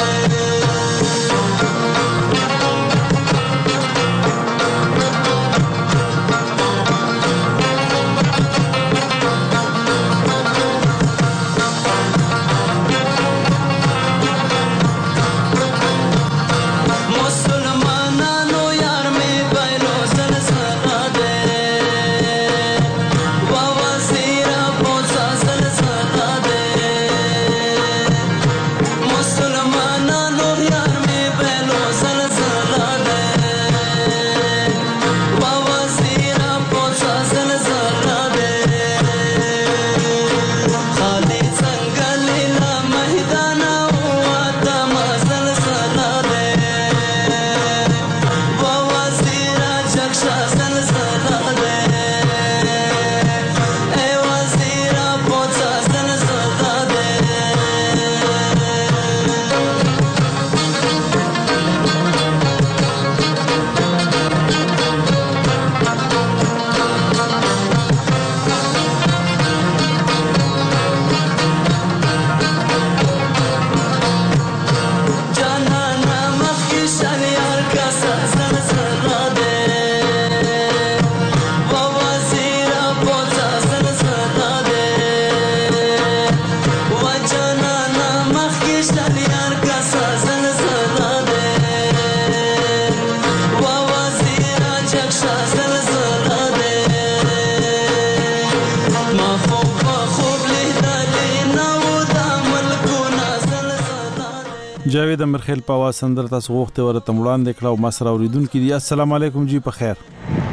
جاوید امرخیل په आवाज سندره تاسو غوښته ورته وړاندې کړو ما سره اوریدونکو دي. السلام علیکم جی په خیر.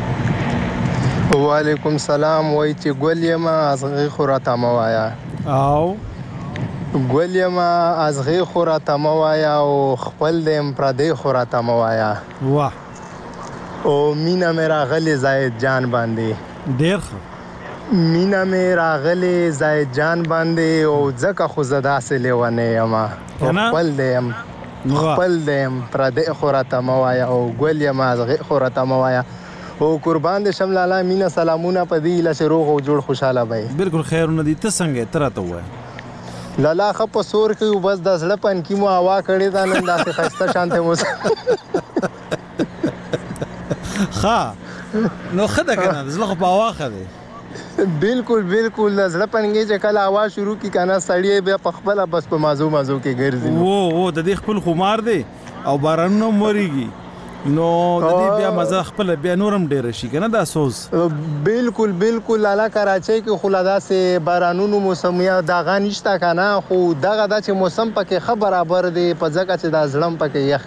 وعلیکم السلام. وای چې ګل یم ازغه خوراته موایا او ګل یم ازغه خوراته موایا او خپل دم پردې خوراته موایا. واه او مینا میرا غلی زاید جان باندې ډیر ښه مینا میرا غلی زاید جان باندې او ځکه خو زدا سه لیونه یم خپل دم پردې خوراته موایا او ګل یم ازغه خوراته موایا او قربان دې شم لالا مینا سلامونه پدې لشه روغ او جوړ خوشاله وای. بالکل خیرونه دي. ته څنګه تراته وای لالا خپ سور کې بس د زړپن کې مو هوا کړې دا نن داسې خسته شانته مو ها نو خدای کنه زله په هوا خده. بالکل د زړپن کې چې کله هوا شروع کی کنه سړی به په خپل بس په مازو کې ګرځي. وو د دې خپل خمار دی او باران نو موريږي نو د دې بیا مزه خپل بیا نورم ډیر شي کنه دا سوز. بالکل لالا کراچۍ کې خلادا سه بارانونو موسمیا داغه نشتا کنه خو دغه د چې موسم پکې برابر دی په ځکه چې دا زړم پکې یخ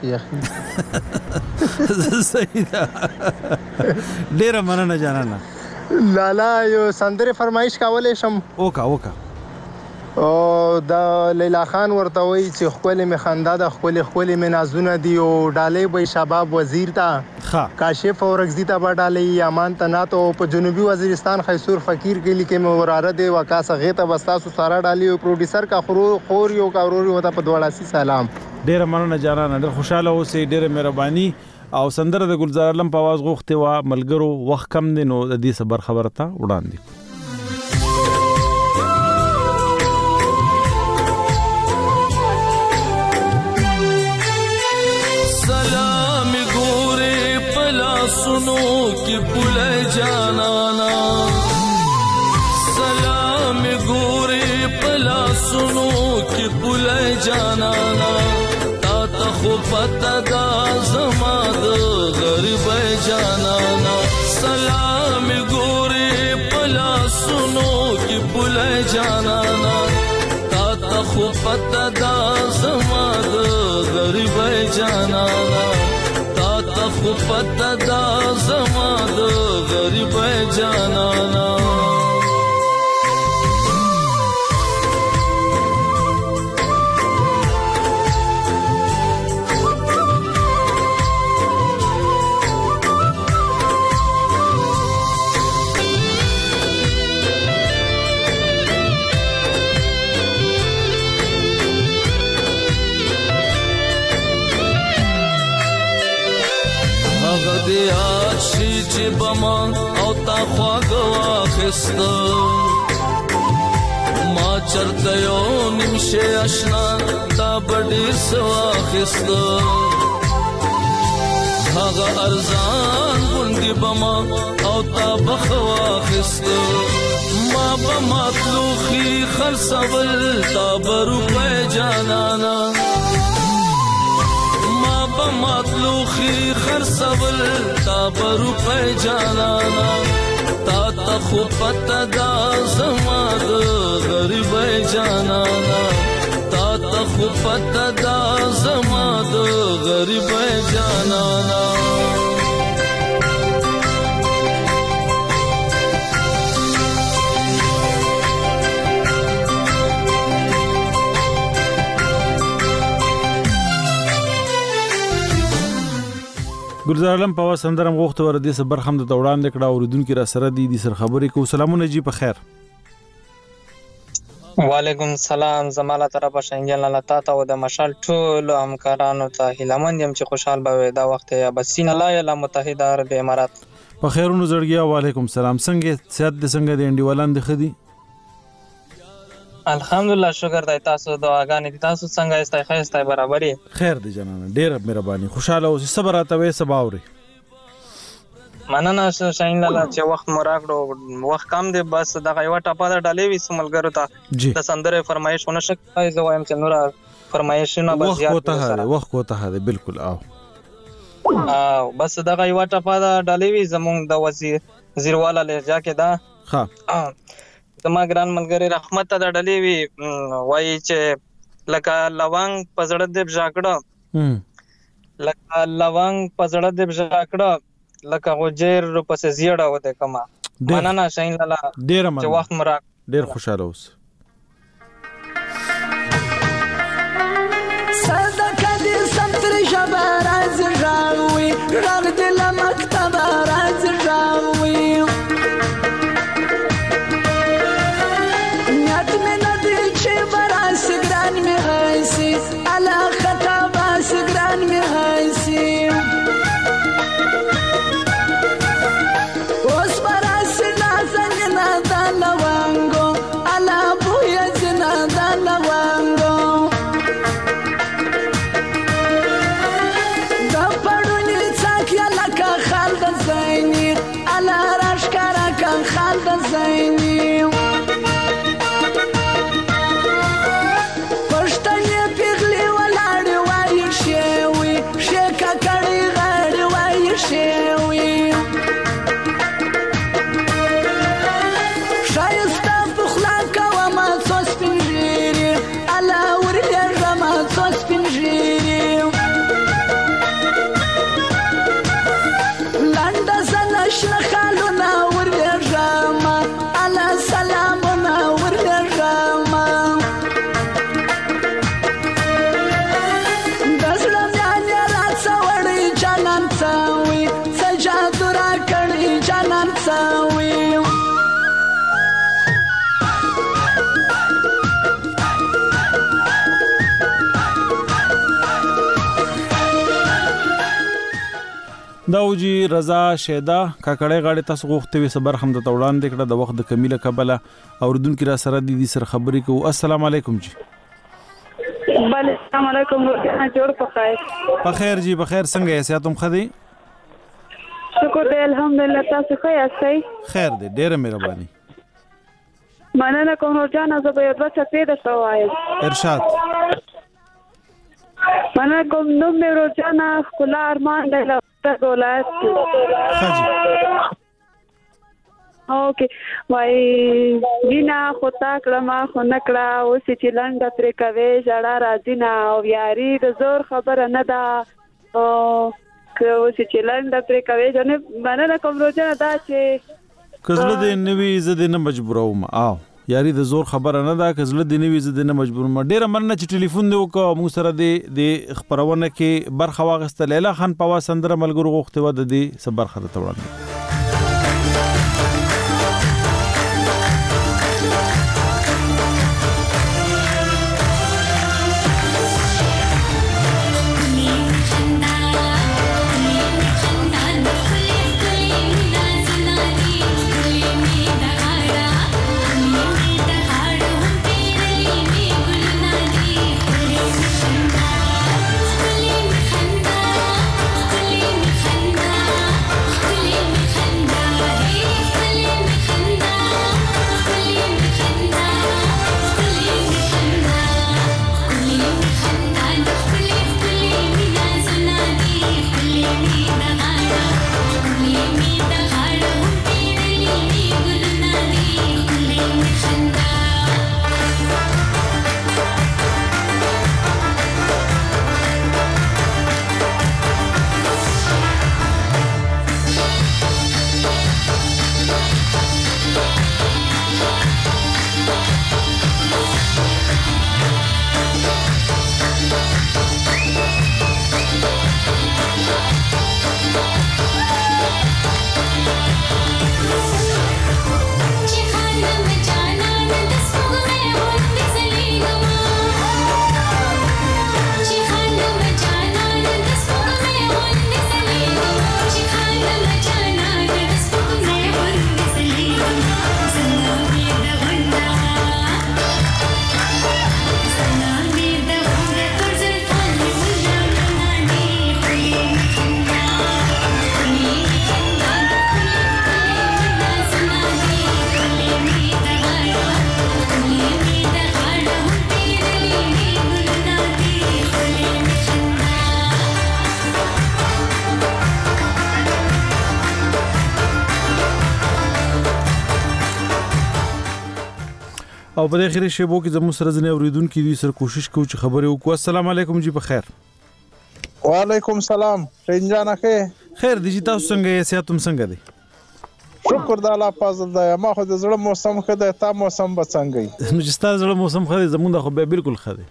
صحیح ده. ډیر مننه جانانه. لالا یو سندره فرمایش کولې شم. اوکا او دا لیلا خان ورته وی چې خپل می خندا د خپل می نازونه دی او ډالې به شباب وزیر تا کاشف اورغزی تا باډالې یمان تناتو په جنوبي وزیرستان خیسور فقیر کې لیکه موراره دی وکاسه غیته بستاسو سارا ډالې او پروډوسر کا خور یو کا وروري وته په دوړاسي سلام. ډیر مننه جانانه. ډیر خوشاله اوسې. ډیر مهرباني. او سندره د ګلزار علم په आवाज غوښته وا ملګرو وخت کم دی نو د دې صبر خبره ته وړاندې. سلام ګورې پلا سنو کې پل جانانا سلام ګورې پلا سنو کې پل جانانا خو پتا دا زما د غریب جانانا سلام ګورې پلا سنو کې پل جانانا تا خو پتا دا زما د غریب جانانا تا خو پتا دا زما د غریب جانانا. چې بما او تا خواږه واخسته ما چرته یو نیمشه آشنا تا بډې سواخسته هغه ارزان غوندې بما او تا بخواخسته ما بمطلوخي خرڅول تا بروپه جانانا مطلوخي خرڅول تا بروپه جانانا تا خو پتا دا زما د غریب جانانا تا خو پتا دا زما د غریب جانانا. ګلزار علم په आवाज سندرم غوښته ور دي صبر حمد ته وړاندې کړه اوریدونکو را سره دي سر خبرې کو. سلامونه جی په خیر. وعلیکم السلام. زماله طرفه شنګل الله تعالی او د مشال ټول همکارانو ته هیلمن يم چې خوشحال به دا وخت یا بسین الله اله متحده عرب امارات په خیرونو زړګیا. وعلیکم السلام. څنګه صحت دې څنګه دې انډیوالان دې خدي؟ الحمدلله شکر دی. تاسو دعاګانې دي. تاسو څنګه استای خیرستای برابرې خیر دي جنانه. ډېر مهرباني. خوشاله اوسې. صبر اتوي سباوري. مننه شاین لاله چې وخت مو راکړو. وخت کم دی بس دغه یو ټاپه ډالې وې سملګرو ته د سندره فرمایش ونه شکای زه وایم چې نور فرمایشونه بس زیات وخت کوته ده. بالکل او بس دغه یو ټاپه ډالې وې زمونږ د وزیروالا لهجه کې دا زما ګران ملګری رحمت ته ډالې وی وایي چې لکه لونګ په زړه دې بژاکړه لکه لونګ په زړه دې بژاکړه لکه غوجر پسې زیړه وته کما مننه شاهین لالا ډیر مننه چې وخت مرا ډیر خوشاله اوس صدقه دې سمتر جبر از راوي رغ دې لمکتب راز راوي نیت مې ندی چې براس ګران مې هسي الا خطا باس ګران مې هسي اوس براس نازنګ نادا لوانګو الا بویا جنا دا لوانګو دا پړونی څاکیا لکه خالد زینی الا راشکارا کان خالد زینی داوجی رضا شیدا کاکړې غاړې تاسو غوښتې وي صبر هم د توړان د کړه د وخت د کمیله قبله اوردونکو را سره دي سر خبرې کو السلام علیکم جی بله السلام علیکم جوړ په خیر جی بخیر څنګه یې ساتم خدي شکر دی الحمدلله تاسو ښه یاستئ خیر دی ډیره مهرباني مننه کوم روزانه زه به یو څه پیدا شوایم ارشاد مننه کوم نوم مې روزانه خلا ارمان دی ولایت اوکې وای دینا خو تا کړه ما خو نکړه اوس چې لنډه پرې کوي ژړا راځي نه او یاري د زور خبره نه ده او اوس چې لنډه پرې کوي ځنه مننه کوم روزانه دا چې کزله دې نوې زده نه مجبوروم او یاري د زور خبره نه ده کزله دې نوې زده نه مجبوروم ډیره مننه چې ټلیفون دی وکړو موږ سره د خبرونه کې برخه واغسته لیلا خان پوا سندره ملګرو غوښته و د دې صبر خره توړاندې Let me او په دې خیری شیبو کې زموږ سره ځنې اوریدونکو دي سره کوشش کوو چې خبرې وکړو. السلام علیکم جی، په خیر. وعلیکم سلام. شینجان اخی خیر دي جی، تاسو څنګه یې؟ صحت څنګه دی؟ شکر د الله فضل دی. ما خو د زړه موسم ښه دی، تا موسم به څنګه وي؟ نو چې ستا زړه موسم ښه دی، زمونږ د خو بیا بالکل ښه دی.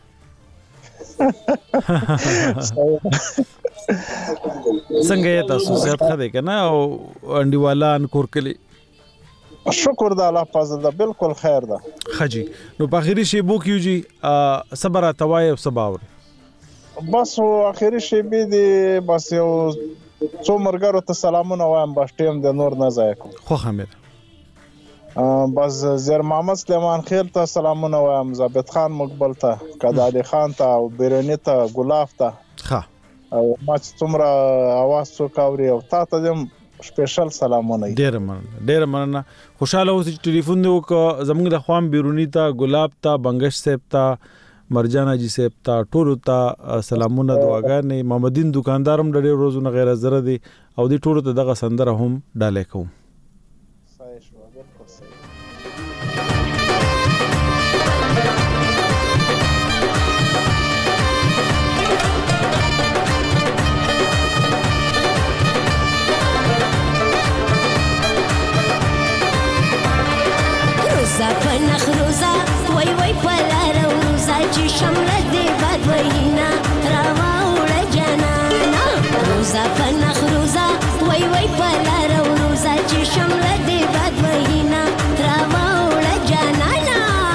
څنګه یې تاسو؟ صحت ښه دی که نه؟ او انډیوالان کور کلي؟ شکر د الله فضل دی، بالکل خیر ده. ښه جي. نو په اخري شیبو کې جي څه به راته وایې او څه به اورې؟ بس اخري شیبې دي، بس یو څو مرګرو ته سلامونه وایم، بس ټیم د نور نه ضایع کوم. خوښه مې بس زیر محمد سلیمان خیل ته سلامونه وایم، ثابت خان مقبل ته، قدالي خان ته او بیرونی ته، ګلاف ته. ښه. او ما چې څومره اواز څوک اوري او تا ته هم سپیشل سلامونه. ډېره مننه، ډېره مننه. خوشاله اوسئ چې ټلیفون دې وکړه. زموږ د خوا بیرونی ته، ګلاب ته، بنګش صاحب ته، مرجان حاجي صاحب ته، ټولو ته سلامونه، دعاګانې. محمدین دکاندار هم ډېر روزونه غیر زره دي او دې ټولو ته دغه سندره هم ډالۍ کوم. روزا پنخ روزا وای وای پلار روزا چې شمله دې باد وینا روا وړه جانانا. روزا پنخ روزا وای وای پلار روزا چې شمله دې باد وینا روا وړه جانانا.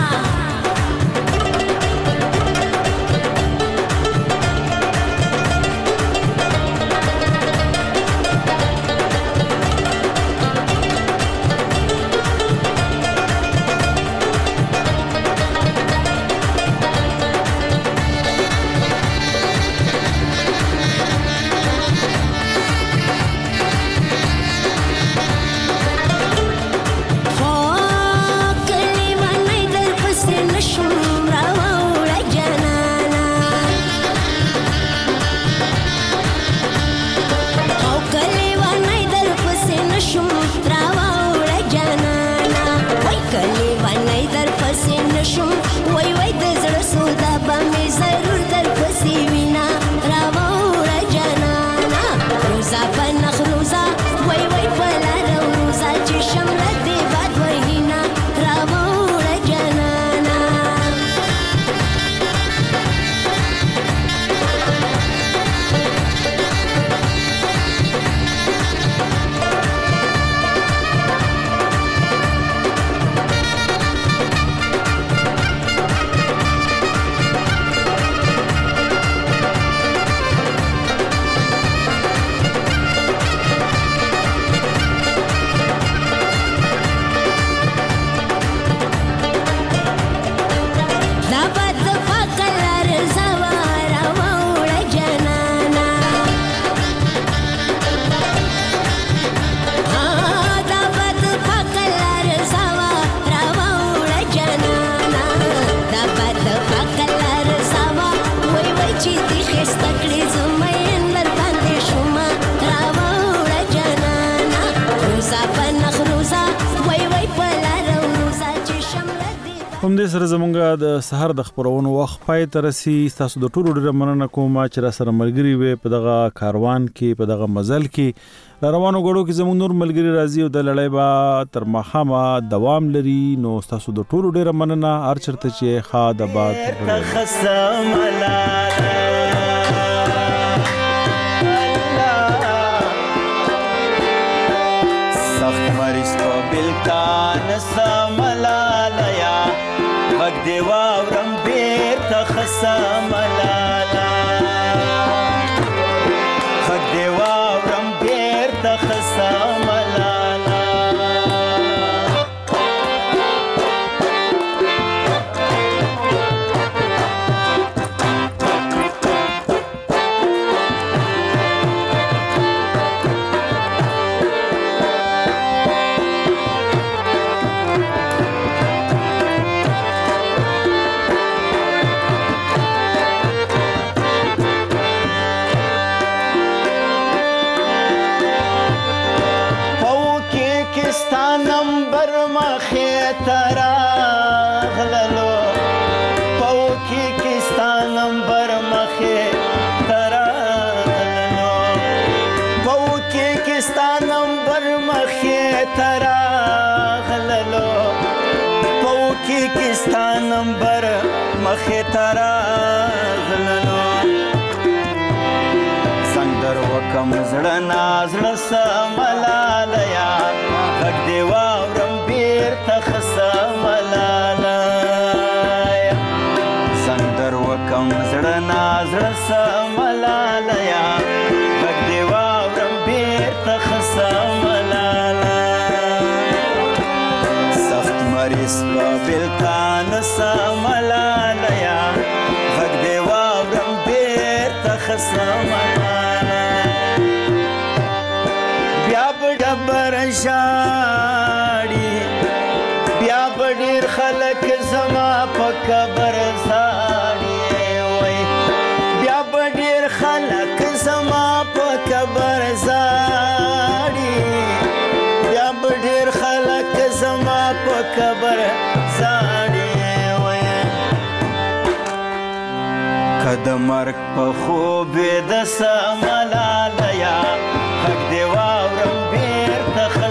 هم دې سره زمونږ د سحر د خبرونو وخت پای ته رسي. تاسو د ټولو ډېره مننه کوم چې را سره ملګري وي په دغه کاروان کې، په دغه مزل کې. روانو غړو کې زموږ نور ملګري راځي او د لړۍ به تر ماښامه دوام لري. نو تاسو د ټولو ډېره مننه. هر چرته چې ښه د باد سخت مریض په بلکان سملالا غږ دی واورم بیرته خسم لالا غږ دی واورم بیرته خسم لالا غللو پوکی کستانم بر مخه تراغللو پوکی کستانم بر مخه تراغللو پوکی کستانم بر مخه تراغللو سندر وکم زړه نازړه سملالیا غږ دی واورم بیرته ښه سملالیا سندر وکم زړه نازړه سملالیا غږ دی واورم بیرته ښه سملالیا سخت مریض په بېلتان سملالیا غږ دی واورم بیرته ښه سملالیا ډبر ژاړي بیا به ډېر خلک زما په قبر زاړي وای بیا به ډېر خلک زما په قبر زاړي بیا به ډېر خلک زما په قبر زاړي وای که د مرګ په خوب د سملالیا غږ دی واورم بیرته ښه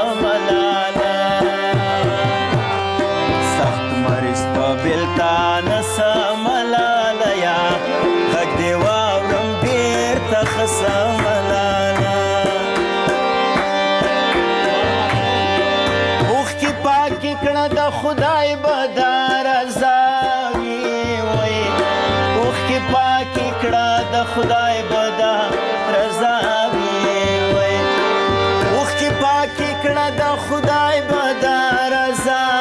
سملالیا سخت مریض په بېلتان سملالیا غږ دی واورم بیرته ښه سملالیا اوښکې پاکې کړه د خدای به دا رضا وي وایي اوښکې پاکې کړه د خدای